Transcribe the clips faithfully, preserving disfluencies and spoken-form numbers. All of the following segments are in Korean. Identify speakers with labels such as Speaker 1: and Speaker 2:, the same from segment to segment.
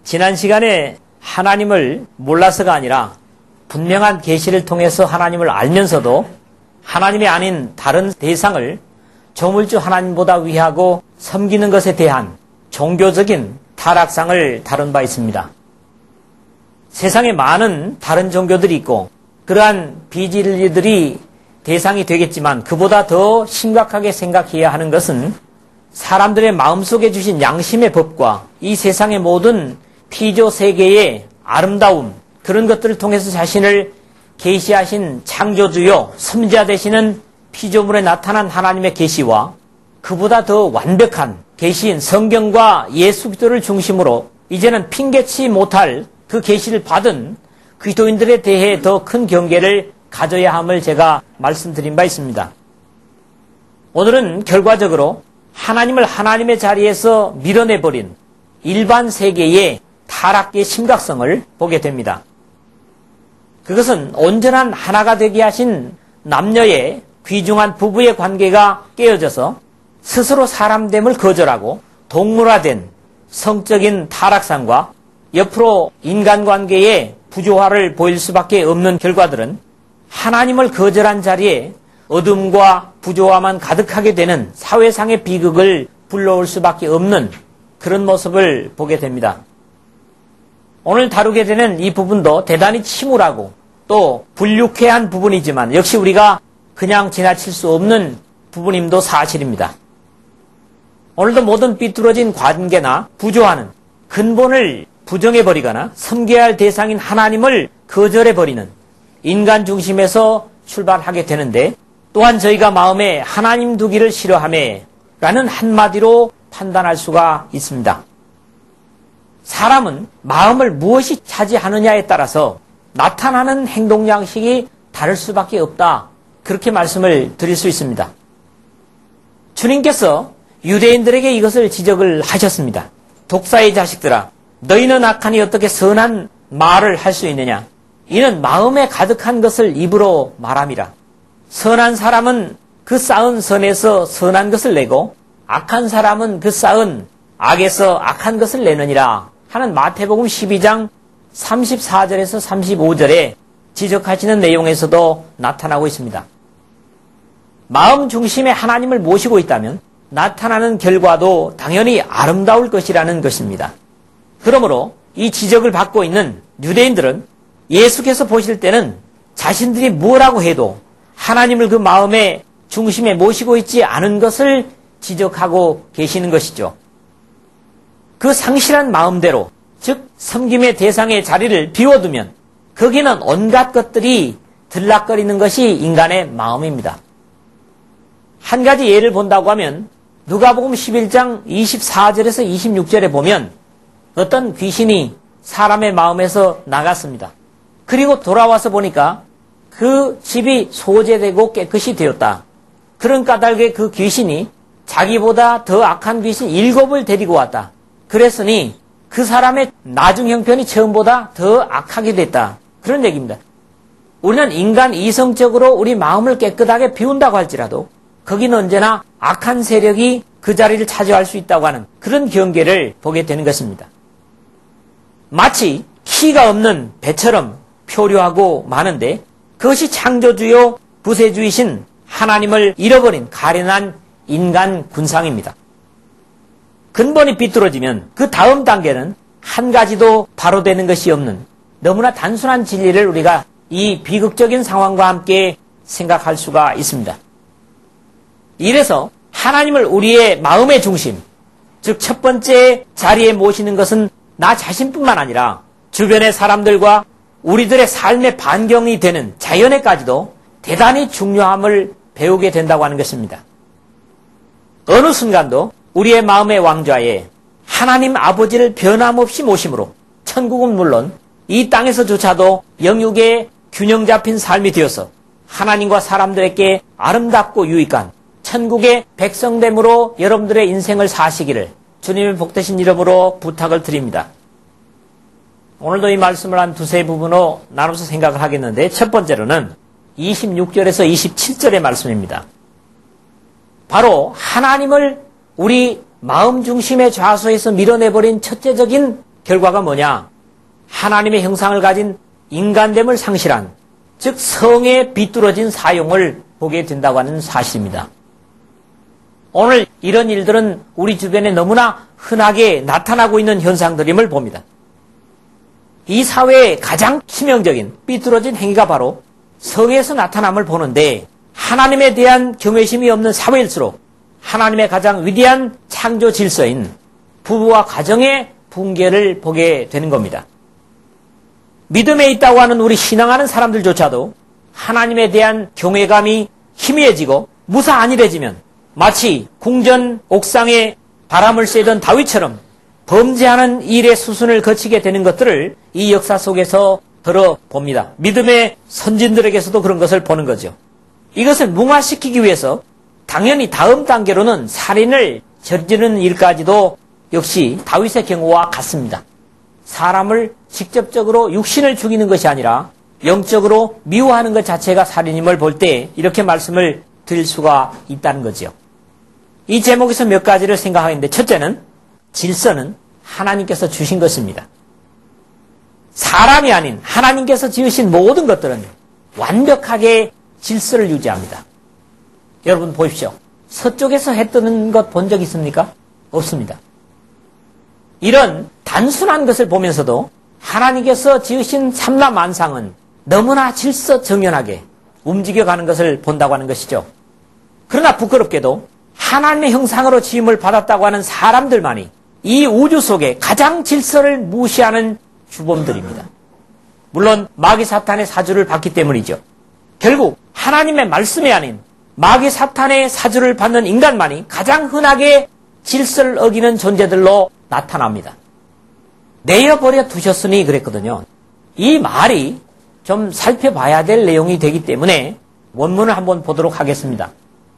Speaker 1: 지난 시간에 하나님을 몰라서가 아니라 분명한 계시를 통해서 하나님을 알면서도 하나님이 아닌 다른 대상을 조물주 하나님보다 위하고 섬기는 것에 대한 종교적인 타락상을 다룬 바 있습니다. 세상에 많은 다른 종교들이 있고 그러한 비진리들이 대상이 되겠지만 그보다 더 심각하게 생각해야 하는 것은 사람들의 마음속에 주신 양심의 법과 이 세상의 모든 피조 세계의 아름다움, 그런 것들을 통해서 자신을 계시하신 창조주요 선지자 되시는 피조물에 나타난 하나님의 계시와 그보다 더 완벽한 계시인 성경과 예수 그리스도를 중심으로 이제는 핑계치 못할 그 계시를 받은 그리스도인들에 대해 더 큰 경계를 가져야 함을 제가 말씀드린 바 있습니다. 오늘은 결과적으로 하나님을 하나님의 자리에서 밀어내버린 일반 세계의 타락의 심각성을 보게 됩니다. 그것은 온전한 하나가 되게 하신 남녀의 귀중한 부부의 관계가 깨어져서 스스로 사람됨을 거절하고 동물화된 성적인 타락상과 옆으로 인간관계의 부조화를 보일 수밖에 없는 결과들은 하나님을 거절한 자리에 어둠과 부조화만 가득하게 되는 사회상의 비극을 불러올 수밖에 없는 그런 모습을 보게 됩니다. 오늘 다루게 되는 이 부분도 대단히 침울하고 또 불유쾌한 부분이지만 역시 우리가 그냥 지나칠 수 없는 부분임도 사실입니다. 오늘도 모든 삐뚤어진 관계나 부조화는 근본을 부정해버리거나 섬겨야 할 대상인 하나님을 거절해버리는 인간 중심에서 출발하게 되는데 또한 저희가 마음에 하나님 두기를 싫어하며 라는 한마디로 판단할 수가 있습니다. 사람은 마음을 무엇이 차지하느냐에 따라서 나타나는 행동 양식이 다를 수밖에 없다. 그렇게 말씀을 드릴 수 있습니다. 주님께서 유대인들에게 이것을 지적을 하셨습니다. 독사의 자식들아, 너희는 악하니 어떻게 선한 말을 할 수 있느냐? 이는 마음에 가득한 것을 입으로 말함이라. 선한 사람은 그 쌓은 선에서 선한 것을 내고 악한 사람은 그 쌓은 악에서 악한 것을 내느니라 하는 마태복음 십이 장 삼십사 절에서 삼십오 절에 지적하시는 내용에서도 나타나고 있습니다. 마음 중심에 하나님을 모시고 있다면 나타나는 결과도 당연히 아름다울 것이라는 것입니다. 그러므로 이 지적을 받고 있는 유대인들은 예수께서 보실 때는 자신들이 뭐라고 해도 하나님을 그 마음의 중심에 모시고 있지 않은 것을 지적하고 계시는 것이죠. 그 상실한 마음대로, 즉 섬김의 대상의 자리를 비워두면 거기는 온갖 것들이 들락거리는 것이 인간의 마음입니다. 한 가지 예를 본다고 하면 누가복음 십일 장 이십사 절에서 이십육 절에 보면 어떤 귀신이 사람의 마음에서 나갔습니다. 그리고 돌아와서 보니까 그 집이 소재되고 깨끗이 되었다. 그런 까닭에 그 귀신이 자기보다 더 악한 귀신 일곱을 데리고 왔다. 그랬으니 그 사람의 나중 형편이 처음보다 더 악하게 됐다. 그런 얘기입니다. 우리는 인간 이성적으로 우리 마음을 깨끗하게 비운다고 할지라도 거기는 언제나 악한 세력이 그 자리를 차지할 수 있다고 하는 그런 경계를 보게 되는 것입니다. 마치 키가 없는 배처럼 표류하고 마는데 그것이 창조주요 구세주이신 하나님을 잃어버린 가련한 인간 군상입니다. 근본이 비뚤어지면 그 다음 단계는 한 가지도 바로 되는 것이 없는 너무나 단순한 진리를 우리가 이 비극적인 상황과 함께 생각할 수가 있습니다. 이래서 하나님을 우리의 마음의 중심, 즉 첫 번째 자리에 모시는 것은 나 자신뿐만 아니라 주변의 사람들과 우리들의 삶의 반경이 되는 자연에까지도 대단히 중요함을 배우게 된다고 하는 것입니다. 어느 순간도 우리의 마음의 왕좌에 하나님 아버지를 변함없이 모심으로 천국은 물론 이 땅에서조차도 영육의 균형 잡힌 삶이 되어서 하나님과 사람들에게 아름답고 유익한 천국의 백성됨으로 여러분들의 인생을 사시기를 주님의 복되신 이름으로 부탁을 드립니다. 오늘도 이 말씀을 한 두세 부분으로 나눠서 생각을 하겠는데 첫 번째로는 이십육 절에서 이십칠 절의 말씀입니다. 바로 하나님을 우리 마음 중심의 좌소에서 밀어내버린 첫째적인 결과가 뭐냐? 하나님의 형상을 가진 인간됨을 상실한, 즉 성의 비뚤어진 사용을 보게 된다고 하는 사실입니다. 오늘 이런 일들은 우리 주변에 너무나 흔하게 나타나고 있는 현상들임을 봅니다. 이 사회의 가장 치명적인 삐뚤어진 행위가 바로 성에서 나타남을 보는데, 하나님에 대한 경외심이 없는 사회일수록 하나님의 가장 위대한 창조 질서인 부부와 가정의 붕괴를 보게 되는 겁니다. 믿음에 있다고 하는 우리 신앙하는 사람들조차도 하나님에 대한 경외감이 희미해지고 무사안일해지면 마치 궁전 옥상에 바람을 쐬던 다윗처럼 범죄하는 일의 수순을 거치게 되는 것들을 이 역사 속에서 들어봅니다. 믿음의 선진들에게서도 그런 것을 보는 거죠. 이것을 뭉화시키기 위해서 당연히 다음 단계로는 살인을 저지르는 일까지도 역시 다윗의 경우와 같습니다. 사람을 직접적으로 육신을 죽이는 것이 아니라 영적으로 미워하는 것 자체가 살인임을 볼 때 이렇게 말씀을 드릴 수가 있다는 거죠. 이 제목에서 몇 가지를 생각하는데, 첫째는 질서는 하나님께서 주신 것입니다. 사람이 아닌 하나님께서 지으신 모든 것들은 완벽하게 질서를 유지합니다. 여러분 보십시오. 서쪽에서 해 뜨는 것 본 적 있습니까? 없습니다. 이런 단순한 것을 보면서도 하나님께서 지으신 삼라만상은 너무나 질서정연하게 움직여가는 것을 본다고 하는 것이죠. 그러나 부끄럽게도 하나님의 형상으로 지음을 받았다고 하는 사람들만이 이 우주 속에 가장 질서를 무시하는 주범들입니다. 물론 마귀 사탄의 사주를 받기 때문이죠. 결국 하나님의 말씀이 아닌 마귀 사탄의 사주를 받는 인간만이 가장 흔하게 질서를 어기는 존재들로 나타납니다. 내어버려 두셨으니 그랬거든요. 이 말이 좀 살펴봐야 될 내용이 되기 때문에 원문을 한번 보도록 하겠습니다.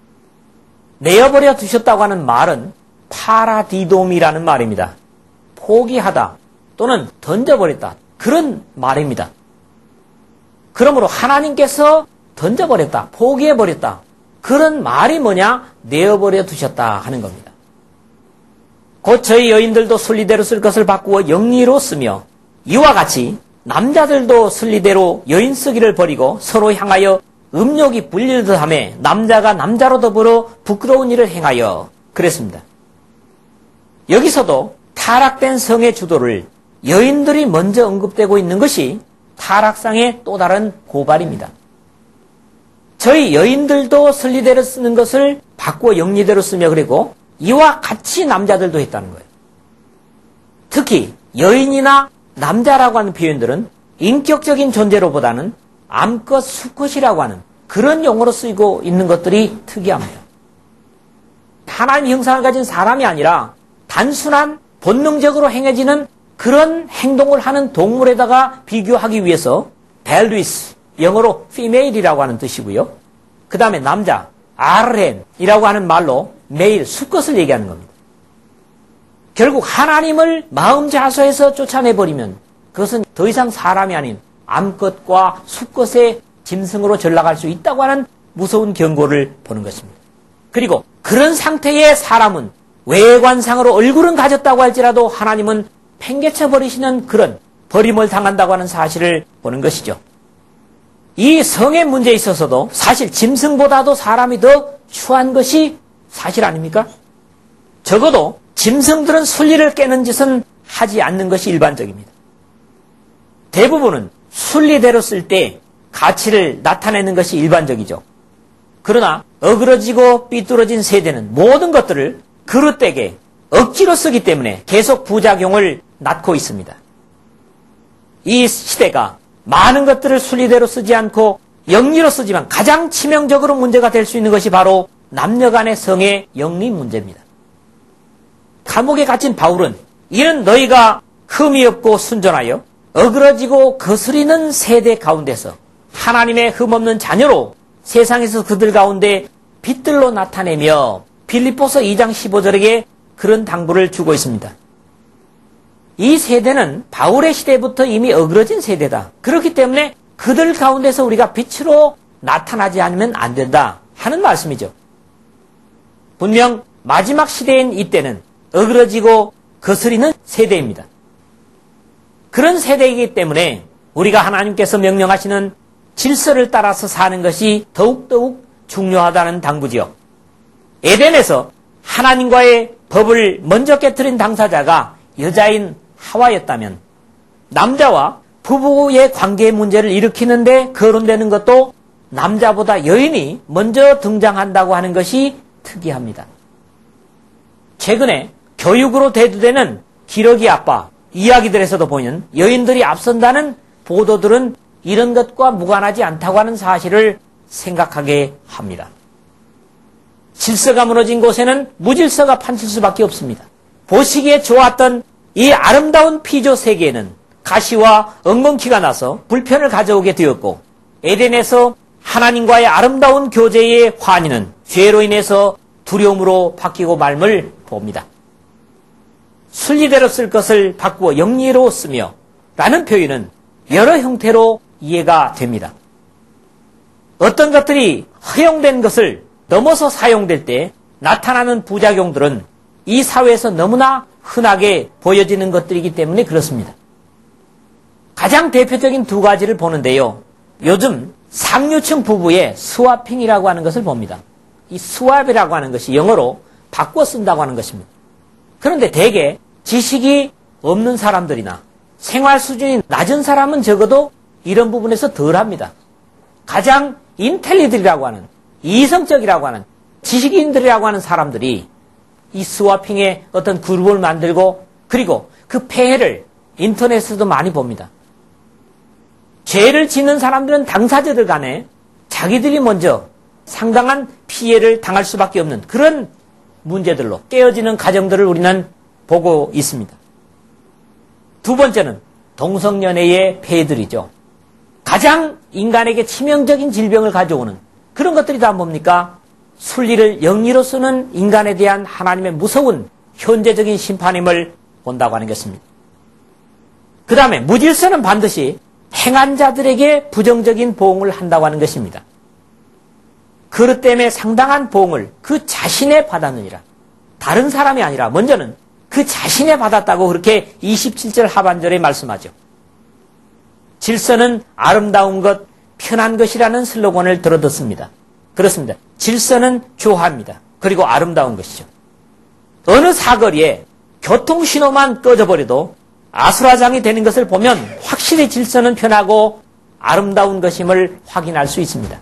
Speaker 1: 내어버려 두셨다고 하는 말은 파라디돔이라는 말입니다. 포기하다 또는 던져버렸다, 그런 말입니다. 그러므로 하나님께서 던져버렸다, 포기해버렸다, 그런 말이 뭐냐? 내어버려 두셨다 하는 겁니다. 곧 저희 여인들도 순리대로 쓸 것을 바꾸어 영리로 쓰며 이와 같이 남자들도 순리대로 여인 쓰기를 버리고 서로 향하여 음욕이 불리듯 하며 남자가 남자로 더불어 부끄러운 일을 행하여 그랬습니다. 여기서도 타락된 성의 주도를 여인들이 먼저 언급되고 있는 것이 타락상의 또 다른 고발입니다. 저희 여인들도 순리대로 쓰는 것을 바꾸어 영리대로 쓰며 그리고 이와 같이 남자들도 했다는 거예요. 특히 여인이나 남자라고 하는 표현들은 인격적인 존재로보다는 암컷, 수컷이라고 하는 그런 용어로 쓰이고 있는 것들이 특이합니다. 하나님의 형상을 가진 사람이 아니라 단순한 본능적으로 행해지는 그런 행동을 하는 동물에다가 비교하기 위해서 벨리스, 영어로 female이라고 하는 뜻이고요. 그 다음에 남자, 아르헨이라고 하는 말로 매일 수컷을 얘기하는 겁니다. 결국 하나님을 마음 자소해서 쫓아내버리면 그것은 더 이상 사람이 아닌 암컷과 수컷의 짐승으로 전락할 수 있다고 하는 무서운 경고를 보는 것입니다. 그리고 그런 상태의 사람은 외관상으로 얼굴은 가졌다고 할지라도 하나님은 팽개쳐버리시는 그런 버림을 당한다고 하는 사실을 보는 것이죠. 이 성의 문제에 있어서도 사실 짐승보다도 사람이 더 추한 것이 사실 아닙니까? 적어도 짐승들은 순리를 깨는 짓은 하지 않는 것이 일반적입니다. 대부분은 순리대로 쓸 때 가치를 나타내는 것이 일반적이죠. 그러나 어그러지고 삐뚤어진 세대는 모든 것들을 그릇되게 억지로 쓰기 때문에 계속 부작용을 낳고 있습니다. 이 시대가 많은 것들을 순리대로 쓰지 않고 영리로 쓰지만 가장 치명적으로 문제가 될 수 있는 것이 바로 남녀 간의 성의 영리 문제입니다. 감옥에 갇힌 바울은 이는 너희가 흠이 없고 순전하여 어그러지고 거스리는 세대 가운데서 하나님의 흠없는 자녀로 세상에서 그들 가운데 빛들로 나타내며 빌립보서 이 장 십오 절에게 그런 당부를 주고 있습니다. 이 세대는 바울의 시대부터 이미 어그러진 세대다. 그렇기 때문에 그들 가운데서 우리가 빛으로 나타나지 않으면 안 된다 하는 말씀이죠. 분명 마지막 시대인 이때는 어그러지고 거스리는 세대입니다. 그런 세대이기 때문에 우리가 하나님께서 명령하시는 질서를 따라서 사는 것이 더욱더욱 중요하다는 당부지요. 에덴에서 하나님과의 법을 먼저 깨트린 당사자가 여자인 하와였다면 남자와 부부의 관계 문제를 일으키는데 거론되는 것도 남자보다 여인이 먼저 등장한다고 하는 것이 특이합니다. 최근에 교육으로 대두되는 기러기 아빠 이야기들에서도 보면 여인들이 앞선다는 보도들은 이런 것과 무관하지 않다고 하는 사실을 생각하게 합니다. 질서가 무너진 곳에는 무질서가 판칠 수밖에 없습니다. 보시기에 좋았던 이 아름다운 피조 세계에는 가시와 엉겅퀴가 나서 불편을 가져오게 되었고 에덴에서 하나님과의 아름다운 교제의 환희는 죄로 인해서 두려움으로 바뀌고 말을 봅니다. 순리대로 쓸 것을 바꾸어 영리로 쓰며 라는 표현은 여러 형태로 이해가 됩니다. 어떤 것들이 허용된 것을 넘어서 사용될 때 나타나는 부작용들은 이 사회에서 너무나 흔하게 보여지는 것들이기 때문에 그렇습니다. 가장 대표적인 두 가지를 보는데요. 요즘 상류층 부부의 스와핑이라고 하는 것을 봅니다. 이 스왑이라고 하는 것이 영어로 바꿔 쓴다고 하는 것입니다. 그런데 대개 지식이 없는 사람들이나 생활 수준이 낮은 사람은 적어도 이런 부분에서 덜합니다. 가장 인텔리들이라고 하는, 이성적이라고 하는, 지식인들이라고 하는 사람들이 이 스와핑의 어떤 그룹을 만들고 그리고 그 폐해를 인터넷에서도 많이 봅니다. 죄를 짓는 사람들은 당사자들 간에 자기들이 먼저 상당한 피해를 당할 수밖에 없는 그런 문제들로 깨어지는 가정들을 우리는 보고 있습니다. 두 번째는 동성연애의 폐해들이죠. 가장 인간에게 치명적인 질병을 가져오는 그런 것들이 다 뭡니까? 순리를 영리로 쓰는 인간에 대한 하나님의 무서운 현재적인 심판임을 본다고 하는 것입니다. 그 다음에 무질서는 반드시 행한 자들에게 부정적인 보응을 한다고 하는 것입니다. 그릇 때문에 상당한 보응을 그 자신에 받았느니라. 다른 사람이 아니라 먼저는 그 자신에 받았다고 그렇게 이십칠 절 하반절에 말씀하죠. 질서는 아름다운 것, 편한 것이라는 슬로건을 들어듣습니다. 그렇습니다. 질서는 좋아합니다. 그리고 아름다운 것이죠. 어느 사거리에 교통신호만 꺼져버려도 아수라장이 되는 것을 보면 확실히 질서는 편하고 아름다운 것임을 확인할 수 있습니다.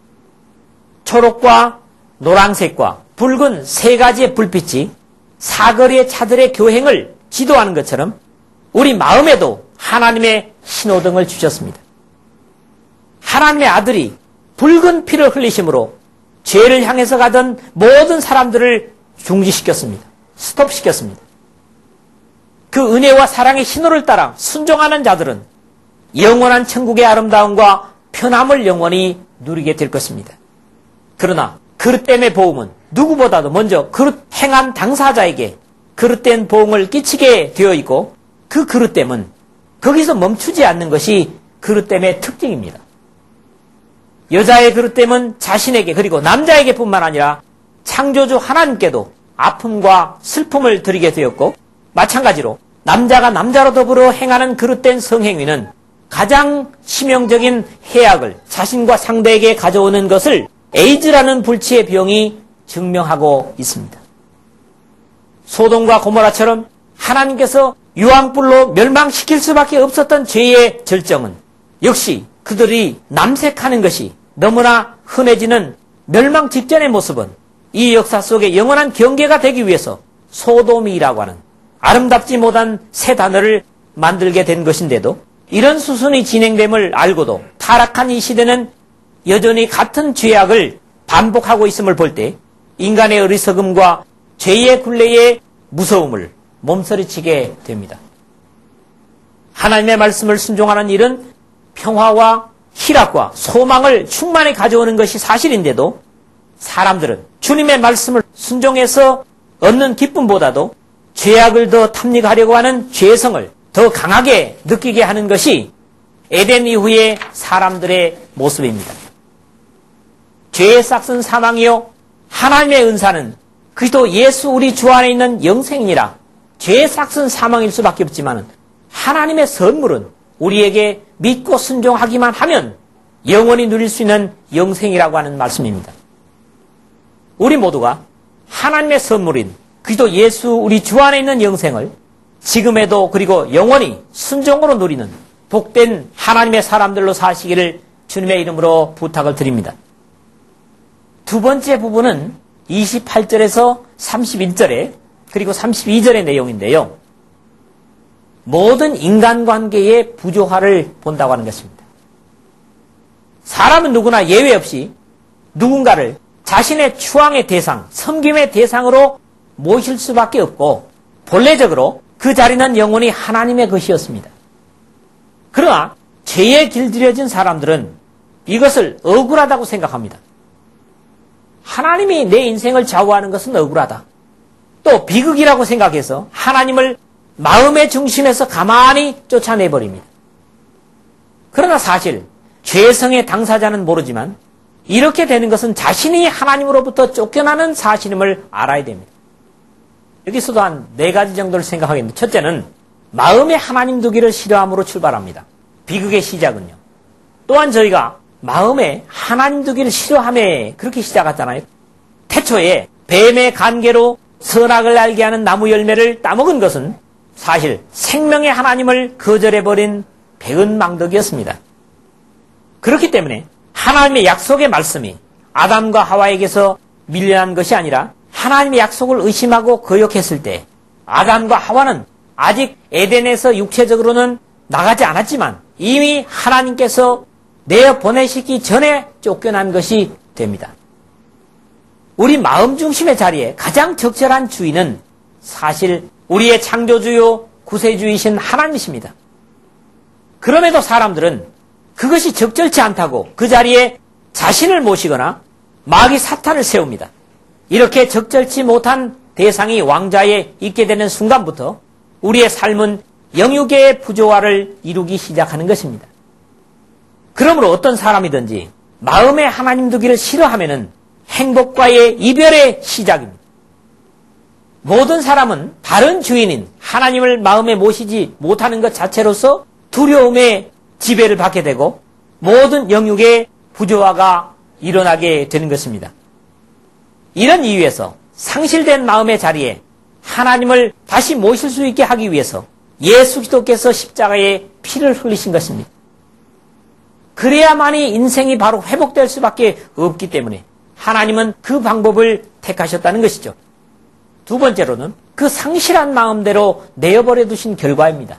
Speaker 1: 초록과 노란색과 붉은 세 가지의 불빛이 사거리의 차들의 교행을 지도하는 것처럼 우리 마음에도 하나님의 신호등을 주셨습니다. 하나님의 아들이 붉은 피를 흘리심으로 죄를 향해서 가던 모든 사람들을 중지시켰습니다. 스톱시켰습니다. 그 은혜와 사랑의 신호를 따라 순종하는 자들은 영원한 천국의 아름다움과 편함을 영원히 누리게 될 것입니다. 그러나 그릇됨의 보응은 누구보다도 먼저 그릇 행한 당사자에게 그릇된 보응을 끼치게 되어 있고 그 그릇됨은 거기서 멈추지 않는 것이 그릇됨의 특징입니다. 여자의 그릇됨은 자신에게 그리고 남자에게 뿐만 아니라 창조주 하나님께도 아픔과 슬픔을 드리게 되었고 마찬가지로 남자가 남자로 더불어 행하는 그릇된 성행위는 가장 치명적인 해악을 자신과 상대에게 가져오는 것을 에이즈라는 불치의 병이 증명하고 있습니다. 소돔과 고모라처럼 하나님께서 유황불로 멸망시킬 수밖에 없었던 죄의 절정은 역시 그들이 남색하는 것이 너무나 흔해지는 멸망 직전의 모습은 이 역사 속에 영원한 경계가 되기 위해서 소돔이라고 하는 아름답지 못한 새 단어를 만들게 된 것인데도 이런 수순이 진행됨을 알고도 타락한 이 시대는 여전히 같은 죄악을 반복하고 있음을 볼 때 인간의 어리석음과 죄의 굴레의 무서움을 몸서리치게 됩니다. 하나님의 말씀을 순종하는 일은 평화와 희락과 소망을 충만히 가져오는 것이 사실인데도 사람들은 주님의 말씀을 순종해서 얻는 기쁨보다도 죄악을 더 탐닉하려고 하는 죄성을 더 강하게 느끼게 하는 것이 에덴 이후의 사람들의 모습입니다. 죄의 싹은 사망이요 하나님의 은사는 그리스도 예수 우리 주 안에 있는 영생이니라. 죄의 싹은 사망일 수밖에 없지만 하나님의 선물은 우리에게 믿고 순종하기만 하면 영원히 누릴 수 있는 영생이라고 하는 말씀입니다. 우리 모두가 하나님의 선물인 그리스도 예수 우리 주 안에 있는 영생을 지금에도 그리고 영원히 순종으로 누리는 복된 하나님의 사람들로 사시기를 주님의 이름으로 부탁을 드립니다. 두 번째 부분은 이십팔 절에서 삼십일 절에 그리고 삼십이 절의 내용인데요. 모든 인간관계의 부조화를 본다고 하는 것입니다. 사람은 누구나 예외 없이 누군가를 자신의 추앙의 대상, 섬김의 대상으로 모실 수밖에 없고 본래적으로 그 자리는 영원히 하나님의 것이었습니다. 그러나 죄에 길들여진 사람들은 이것을 억울하다고 생각합니다. 하나님이 내 인생을 좌우하는 것은 억울하다. 또 비극이라고 생각해서 하나님을 마음의 중심에서 가만히 쫓아내버립니다. 그러나 사실 죄성의 당사자는 모르지만 이렇게 되는 것은 자신이 하나님으로부터 쫓겨나는 사실임을 알아야 됩니다. 여기서도 한 네 가지 정도를 생각하겠는데, 첫째는 마음에 하나님 두기를 싫어함으로 출발합니다. 비극의 시작은요. 또한 저희가 마음에 하나님 두기를 싫어함에 그렇게 시작했잖아요. 태초에 뱀의 간계로 선악을 알게 하는 나무 열매를 따먹은 것은 사실 생명의 하나님을 거절해버린 배은망덕이었습니다. 그렇기 때문에 하나님의 약속의 말씀이 아담과 하와에게서 밀려난 것이 아니라 하나님의 약속을 의심하고 거역했을 때 아담과 하와는 아직 에덴에서 육체적으로는 나가지 않았지만 이미 하나님께서 내보내시기 전에 쫓겨난 것이 됩니다. 우리 마음 중심의 자리에 가장 적절한 주인은 사실 우리의 창조주요 구세주이신 하나님이십니다. 그럼에도 사람들은 그것이 적절치 않다고 그 자리에 자신을 모시거나 마귀 사탄을 세웁니다. 이렇게 적절치 못한 대상이 왕좌에 있게 되는 순간부터 우리의 삶은 영육의 부조화를 이루기 시작하는 것입니다. 그러므로 어떤 사람이든지 마음에 하나님 두기를 싫어하면은 행복과의 이별의 시작입니다. 모든 사람은 다른 주인인 하나님을 마음에 모시지 못하는 것 자체로서 두려움의 지배를 받게 되고 모든 영육의 부조화가 일어나게 되는 것입니다. 이런 이유에서 상실된 마음의 자리에 하나님을 다시 모실 수 있게 하기 위해서 예수 그리스도께서 십자가에 피를 흘리신 것입니다. 그래야만이 인생이 바로 회복될 수밖에 없기 때문에 하나님은 그 방법을 택하셨다는 것이죠. 두 번째로는 그 상실한 마음대로 내어버려 두신 결과입니다.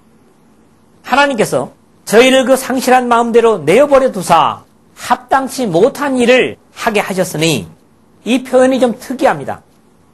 Speaker 1: 하나님께서 저희를 그 상실한 마음대로 내어버려 두사 합당치 못한 일을 하게 하셨으니 이 표현이 좀 특이합니다.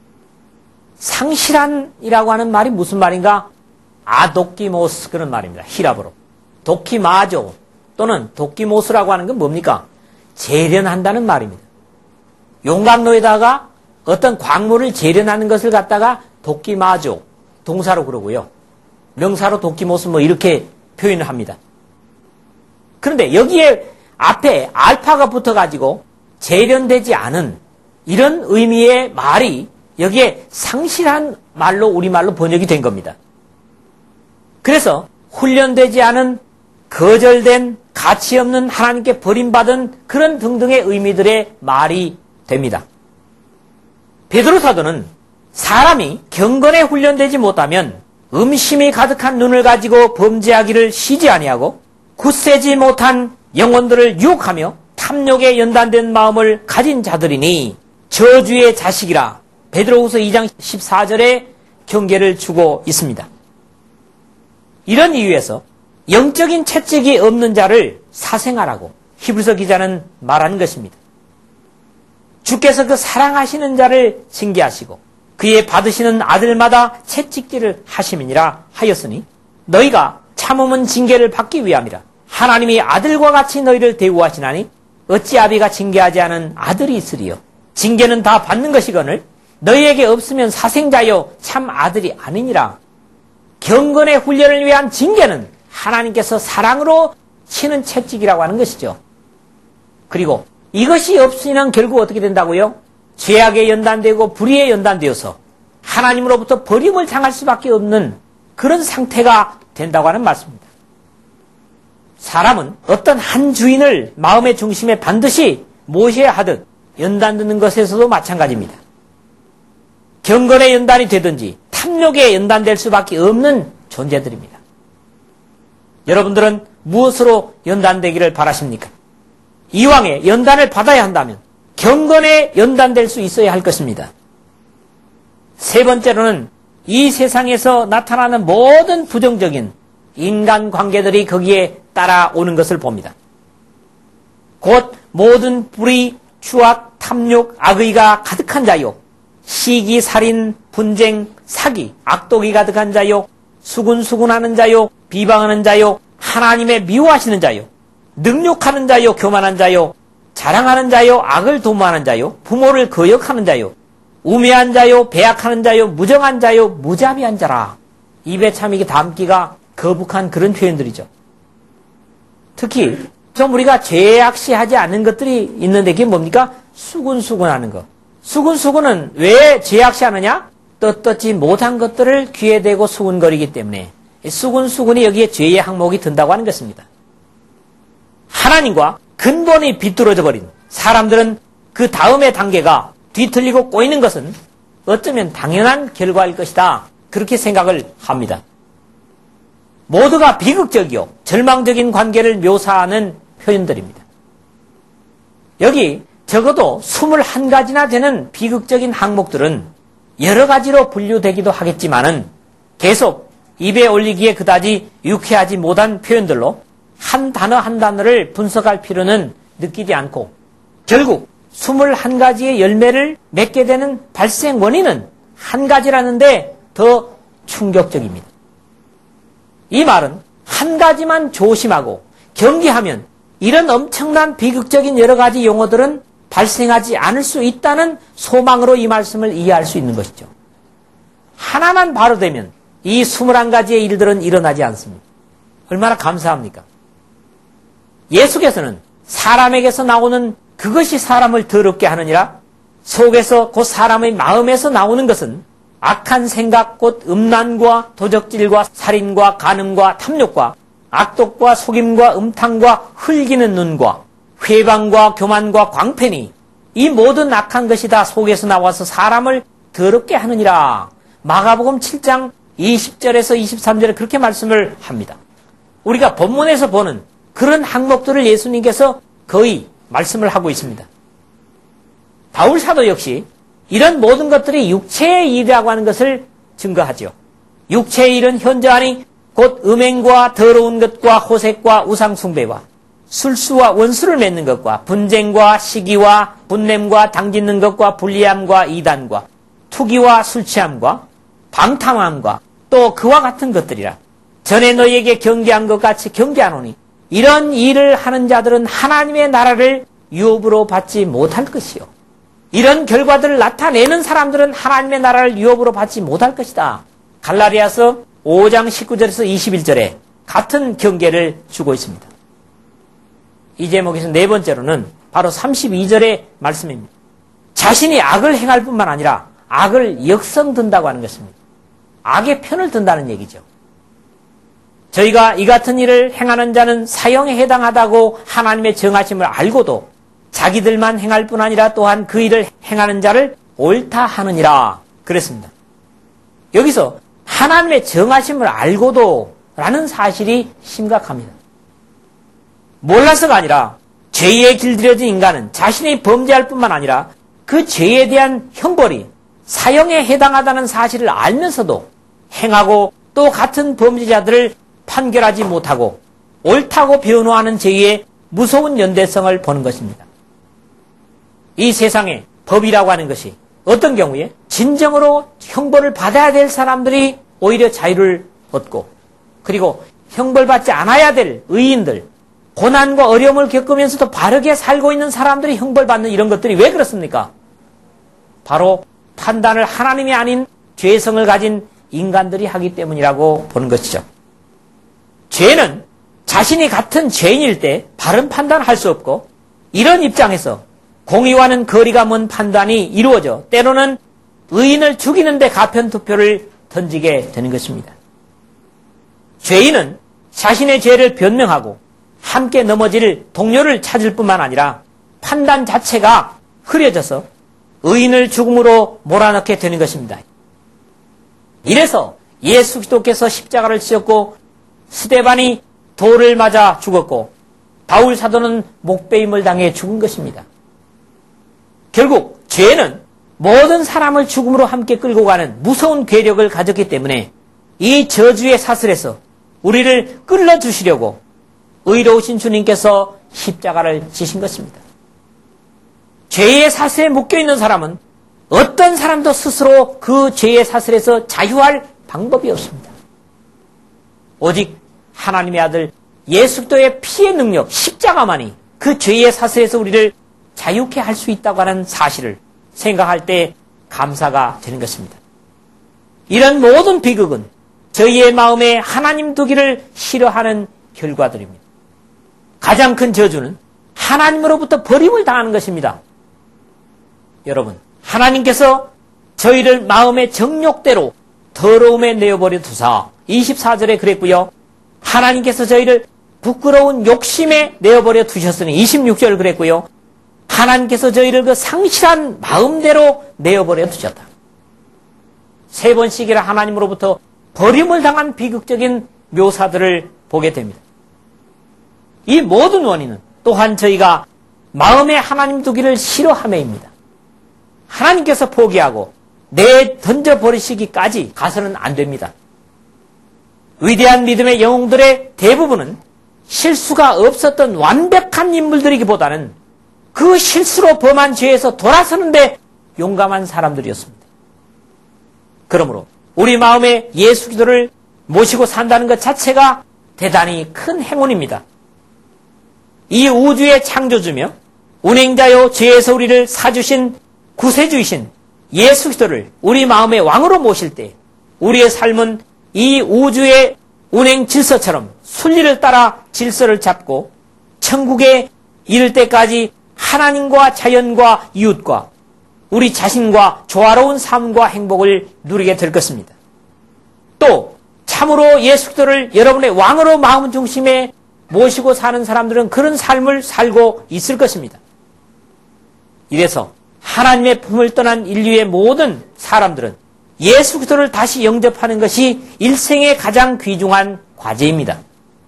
Speaker 1: 상실한이라고 하는 말이 무슨 말인가? 아도키모스 그런 말입니다. 히랍어로. 도키마조 또는 도키모스라고 하는 건 뭡니까? 재련한다는 말입니다. 용광로에다가 어떤 광물을 재련하는 것을 갖다가 도키마조 동사로 그러고요. 명사로 도키모스 뭐 이렇게 표현을 합니다. 그런데 여기에 앞에 알파가 붙어가지고 재련되지 않은 이런 의미의 말이 여기에 상실한 말로 우리말로 번역이 된 겁니다. 그래서 훈련되지 않은 거절된 가치 없는 하나님께 버림받은 그런 등등의 의미들의 말이 됩니다. 베드로 사도는 사람이 경건에 훈련되지 못하면 음심이 가득한 눈을 가지고 범죄하기를 쉬지 아니하고 굳세지 못한 영혼들을 유혹하며 탐욕에 연단된 마음을 가진 자들이니 저주의 자식이라 베드로후서 이 장 십사 절에 경계를 주고 있습니다. 이런 이유에서 영적인 채찍이 없는 자를 사생하라고 히브리서 기자는 말하는 것입니다. 주께서 그 사랑하시는 자를 징계하시고 그의 받으시는 아들마다 채찍질을 하심이니라 하였으니 너희가 참음은 징계를 받기 위함이라. 하나님이 아들과 같이 너희를 대우하시나니 어찌 아비가 징계하지 않은 아들이 있으리요. 징계는 다 받는 것이거늘 너희에게 없으면 사생자여 참 아들이 아니니라. 경건의 훈련을 위한 징계는 하나님께서 사랑으로 치는 채찍이라고 하는 것이죠. 그리고 이것이 없으면 결국 어떻게 된다고요? 죄악에 연단되고 불의에 연단되어서 하나님으로부터 버림을 당할 수밖에 없는 그런 상태가 된다고 하는 말씀입니다. 사람은 어떤 한 주인을 마음의 중심에 반드시 모셔야 하듯 연단 듣는 것에서도 마찬가지입니다. 경건의 연단이 되든지 탐욕에 연단될 수밖에 없는 존재들입니다. 여러분들은 무엇으로 연단되기를 바라십니까? 이왕에 연단을 받아야 한다면 경건에 연단될 수 있어야 할 것입니다. 세 번째로는 이 세상에서 나타나는 모든 부정적인 인간관계들이 거기에 따라오는 것을 봅니다. 곧 모든 불의, 추악, 탐욕, 악의가 가득한 자요, 시기, 살인, 분쟁, 사기, 악독이 가득한 자요, 수군수군하는 자요, 비방하는 자요, 하나님의 미워하시는 자요, 능욕하는 자요, 교만한 자요, 자랑하는 자요, 악을 도모하는 자요, 부모를 거역하는 자요, 우매한 자요, 배약하는 자요, 무정한 자요, 무자비한 자라. 입에 참 이게 담기가 거북한 그런 표현들이죠. 특히 좀 우리가 죄악시하지 않는 것들이 있는데 그게 뭡니까? 수군수군하는 것. 수군수군은 왜 죄악시하느냐? 떳떳지 못한 것들을 귀에 대고 수군거리기 때문에 수군수군이 여기에 죄의 항목이 든다고 하는 것입니다. 하나님과 근본이 비뚤어져 버린 사람들은 그 다음의 단계가 뒤틀리고 꼬이는 것은 어쩌면 당연한 결과일 것이다. 그렇게 생각을 합니다. 모두가 비극적이요 절망적인 관계를 묘사하는 표현들입니다. 여기 적어도 스물한 가지나 되는 비극적인 항목들은 여러 가지로 분류되기도 하겠지만은 계속 입에 올리기에 그다지 유쾌하지 못한 표현들로 한 단어 한 단어를 분석할 필요는 느끼지 않고 결국 스물한 가지의 열매를 맺게 되는 발생 원인은 한 가지라는데 더 충격적입니다. 이 말은 한 가지만 조심하고 경계하면 이런 엄청난 비극적인 여러 가지 용어들은 발생하지 않을 수 있다는 소망으로 이 말씀을 이해할 수 있는 것이죠. 하나만 바로 되면 이 스물한 가지의 일들은 일어나지 않습니다. 얼마나 감사합니까? 예수께서는 사람에게서 나오는 그것이 사람을 더럽게 하느니라 속에서 곧 사람의 마음에서 나오는 것은 악한 생각 곧 음란과 도적질과 살인과 간음과 탐욕과 악독과 속임과 음탕과 흘기는 눈과 회방과 교만과 광팬이 이 모든 악한 것이 다 속에서 나와서 사람을 더럽게 하느니라. 마가복음 칠 장 이십 절에서 이십삼 절에 그렇게 말씀을 합니다. 우리가 본문에서 보는 그런 항목들을 예수님께서 거의 말씀을 하고 있습니다. 바울 사도 역시 이런 모든 것들이 육체의 일이라고 하는 것을 증거하죠. 육체의 일은 현저하니 곧 음행과 더러운 것과 호색과 우상숭배와 술수와 원수를 맺는 것과 분쟁과 시기와 분냄과 당짓는 것과 불리함과 이단과 투기와 술취함과 방탕함과 또 그와 같은 것들이라. 전에 너희에게 경계한 것 같이 경계하노니 이런 일을 하는 자들은 하나님의 나라를 유업으로 받지 못할 것이요. 이런 결과들을 나타내는 사람들은 하나님의 나라를 유업으로 받지 못할 것이다. 갈라디아서 오 장 십구 절에서 이십일 절에 같은 경계를 주고 있습니다. 이 제목에서 네 번째로는 바로 삼십이 절의 말씀입니다. 자신이 악을 행할 뿐만 아니라 악을 역성든다고 하는 것입니다. 악의 편을 든다는 얘기죠. 저희가 이 같은 일을 행하는 자는 사형에 해당하다고 하나님의 정하심을 알고도 자기들만 행할 뿐 아니라 또한 그 일을 행하는 자를 옳다 하느니라 그랬습니다. 여기서 하나님의 정하심을 알고도 라는 사실이 심각합니다. 몰라서가 아니라 죄에 길들여진 인간은 자신이 범죄할 뿐만 아니라 그 죄에 대한 형벌이 사형에 해당하다는 사실을 알면서도 행하고 또 같은 범죄자들을 판결하지 못하고 옳다고 변호하는 죄의 무서운 연대성을 보는 것입니다. 이 세상에 법이라고 하는 것이 어떤 경우에 진정으로 형벌을 받아야 될 사람들이 오히려 자유를 얻고 그리고 형벌받지 않아야 될 의인들, 고난과 어려움을 겪으면서도 바르게 살고 있는 사람들이 형벌받는 이런 것들이 왜 그렇습니까? 바로 판단을 하나님이 아닌 죄성을 가진 인간들이 하기 때문이라고 보는 것이죠. 죄는 자신이 같은 죄인일 때 바른 판단을 할 수 없고 이런 입장에서 공의와는 거리가 먼 판단이 이루어져 때로는 의인을 죽이는데 가편투표를 던지게 되는 것입니다. 죄인은 자신의 죄를 변명하고 함께 넘어질 동료를 찾을 뿐만 아니라 판단 자체가 흐려져서 의인을 죽음으로 몰아넣게 되는 것입니다. 이래서 예수 그리스도께서 십자가를 지셨고 스데반이 돌을 맞아 죽었고 바울 사도는 목베임을 당해 죽은 것입니다. 결국 죄는 모든 사람을 죽음으로 함께 끌고 가는 무서운 괴력을 가졌기 때문에 이 저주의 사슬에서 우리를 끌어주시려고 의로우신 주님께서 십자가를 지신 것입니다. 죄의 사슬에 묶여있는 사람은 어떤 사람도 스스로 그 죄의 사슬에서 자유할 방법이 없습니다. 오직 하나님의 아들 예수 그리스도의 피의 능력, 십자가만이 그 죄의 사슬에서 우리를 자유케 할 수 있다고 하는 사실을 생각할 때 감사가 되는 것입니다. 이런 모든 비극은 저희의 마음에 하나님 두기를 싫어하는 결과들입니다. 가장 큰 저주는 하나님으로부터 버림을 당하는 것입니다. 여러분, 하나님께서 저희를 마음의 정욕대로 더러움에 내어버려 두사 이십사 절에 그랬고요. 하나님께서 저희를 부끄러운 욕심에 내어버려 두셨으니 이십육 절 그랬고요. 하나님께서 저희를 그 상실한 마음대로 내어버려 두셨다. 세 번씩이나 하나님으로부터 버림을 당한 비극적인 묘사들을 보게 됩니다. 이 모든 원인은 또한 저희가 마음에 하나님 두기를 싫어함에입니다. 하나님께서 포기하고 내 던져버리시기까지 가서는 안 됩니다. 위대한 믿음의 영웅들의 대부분은 실수가 없었던 완벽한 인물들이기보다는 그 실수로 범한 죄에서 돌아서는데 용감한 사람들이었습니다. 그러므로 우리 마음에 예수 그리스도를 모시고 산다는 것 자체가 대단히 큰 행운입니다. 이 우주의 창조주며 운행자요 죄에서 우리를 사주신 구세주이신 예수 그리스도를 우리 마음의 왕으로 모실 때 우리의 삶은 이 우주의 운행 질서처럼 순리를 따라 질서를 잡고 천국에 이를 때까지 하나님과 자연과 이웃과 우리 자신과 조화로운 삶과 행복을 누리게 될 것입니다. 또 참으로 예수 그리스도를 여러분의 왕으로 마음 중심에 모시고 사는 사람들은 그런 삶을 살고 있을 것입니다. 이래서 하나님의 품을 떠난 인류의 모든 사람들은 예수 그리스도를 다시 영접하는 것이 일생의 가장 귀중한 과제입니다.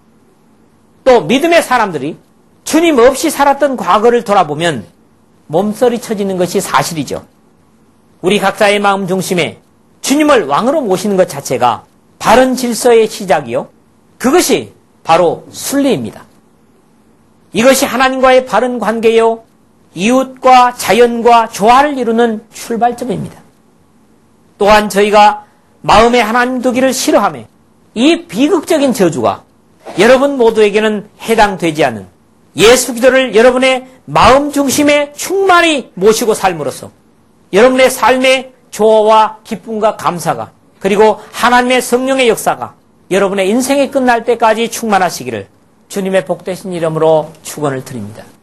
Speaker 1: 또 믿음의 사람들이 주님 없이 살았던 과거를 돌아보면 몸서리 쳐지는 것이 사실이죠. 우리 각자의 마음 중심에 주님을 왕으로 모시는 것 자체가 바른 질서의 시작이요. 그것이 바로 순리입니다. 이것이 하나님과의 바른 관계요. 이웃과 자연과 조화를 이루는 출발점입니다. 또한 저희가 마음에 하나님 두기를 싫어하며 이 비극적인 저주가 여러분 모두에게는 해당되지 않는 예수 그리스도를 여러분의 마음 중심에 충만히 모시고 삶으로써 여러분의 삶의 조화와 기쁨과 감사가 그리고 하나님의 성령의 역사가 여러분의 인생이 끝날 때까지 충만하시기를 주님의 복되신 이름으로 축원을 드립니다.